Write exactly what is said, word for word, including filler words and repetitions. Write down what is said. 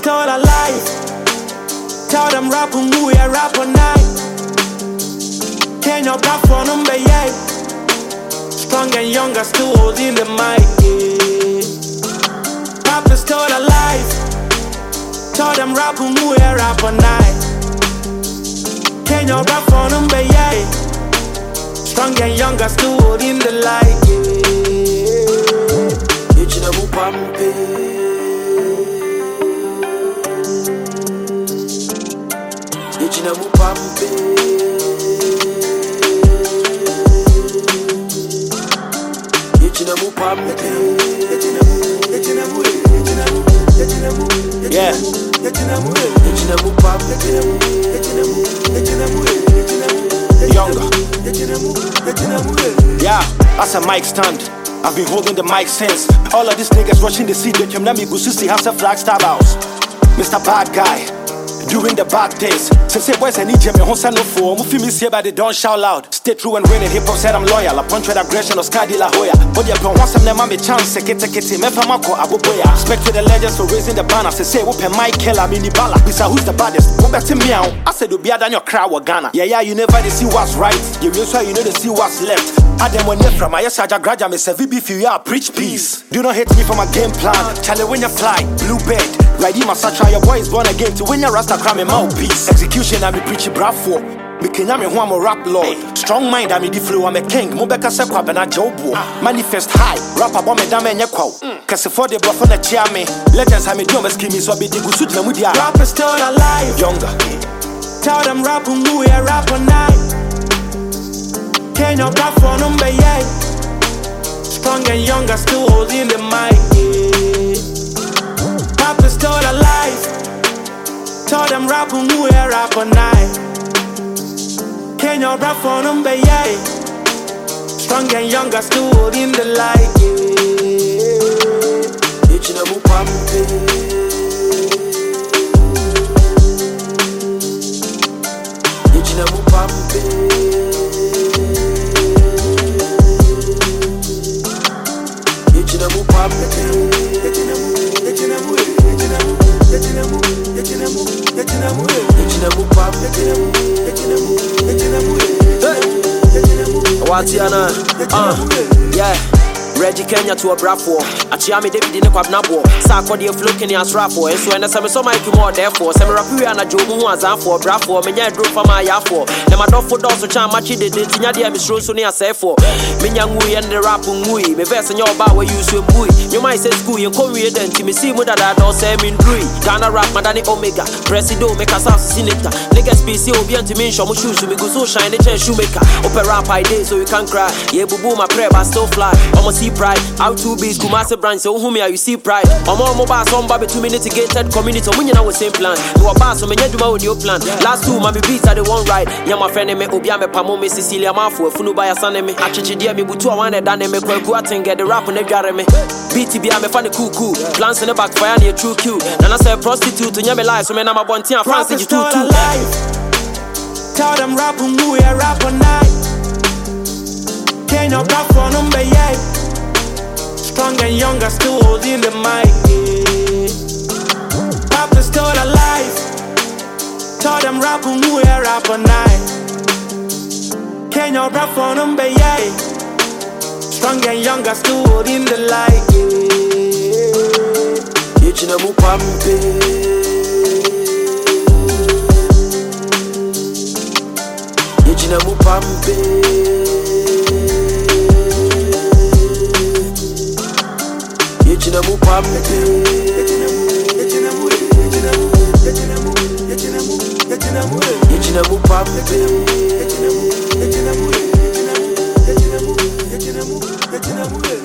still alive. Tell them rap and we a rap all night. Can you rap for them, yeah? Strong and young, still holding the mic, yeah. Rap is still alive. Tell them rap and we a rap all night. Can you rap for them, yeah? Strong and young, still holding the light, yeah. You know who pampe. You know who pampe. Yeah. Younger. Yeah, that's a mic stand. I've been holding the mic since. All of these niggas watching the C D. Them nami gususi have some flag star house. Mister Bad Guy. During the bad days, since say boys I need you, me honsa no for. Mufi me say, but they don't shout loud. Stay true and win it. Hip hop said I'm loyal. A punch with aggression or Sky De La Hoya. But yeah, but once I'm there, man, me chance. Sekete kete, me famako aboboya. Respect to the legends for raising the banner. Say say, whoop my killer, mini bala. Bisa who's the baddest? Go back to me out. I said, do be than your crowd or Ghana. Yeah, yeah, you never they see what's right. You real so you know they see what's left. Adam when you from my yes, I graduate me say V B for you, I preach peace. Do not hate me for my game plan. Charlie when you fly, blue bed. Ride in my satchel, your boy is born again to win your rasta cram in mouthpiece. Execution, I me preach bravo. Me kenya me who I'm a rap lord. Strong mind, I me the flow, I'm a king. Mobeka sekwa bena jobo. Manifest high, rap about me dame nyekwa. Cause for the bluff on the chair me. Legends, I me do my skimmy, so be the good suit them with ya. Rap is still alive. Younger. Tell them rap and we a rap all night. Can you rap for them, yeah? Strong and younger, still holding the mic, yeah. Rap is still alive. Tell them rap and we a rap all night. Can you rap for them, yeah? Strong and younger, still holding the light, yeah. You know who pampe. You know who pampe. Watiana, uh, yeah. Reggie Kenya to a bravo. Achiami David in a quabnabo. Sakodi of looking as raffo. And so, and some so might more therefore. Some Rapia and a Jobu was out for bravo. Menya drew from my yafo. The Madofo does a charm machi did it. Tinadia Miss Rosonia Sefo. Minyangui and the Rapungui. Me verse in your bar where you swim bui. You might say school, you come here then to me see what I don't say in Drui. Ghana rap, Madani Omega. Presido make us senator. Niggas P C will be anti me show shoes to me go so shiny chain shoemaker. Opera pie day so you can cry. Yeah, boo boo, my prayer, but still fly. Almost pride, out to be Kumasi branch, so whom you see pride. I'm all mobile, some baby two minutes gated community, when you know the same plan. You are boss, so many do my own new plan. Last two, my beats are the one right. Yama friend, me Obiame Pamo, me Cecilia Mafu, Funu by a son, me actually dear me, but two one and done me, go out and get the rap on the jaremy. B T B, I'm a funny cool cool. Plans in the backfire near true cute. And I say a prostitute to Yami life, so man, I'm a one team, France, you too. Tell them rap and we a rap all night. Can you rap for them, yeah? Strong and younger, still holding the mic, yeah. Rap is still alive. Tell them rap and we a rap all night. Can you rap for them, yeah? Strong and younger, still holding the light, yeah. You know who pampe. You know who pampe. You know who pampe. You know who pampe.